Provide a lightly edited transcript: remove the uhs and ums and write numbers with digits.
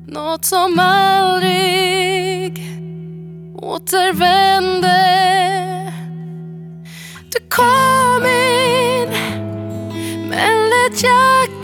något som aldrig återvände. Du kom in, men lät hjärtat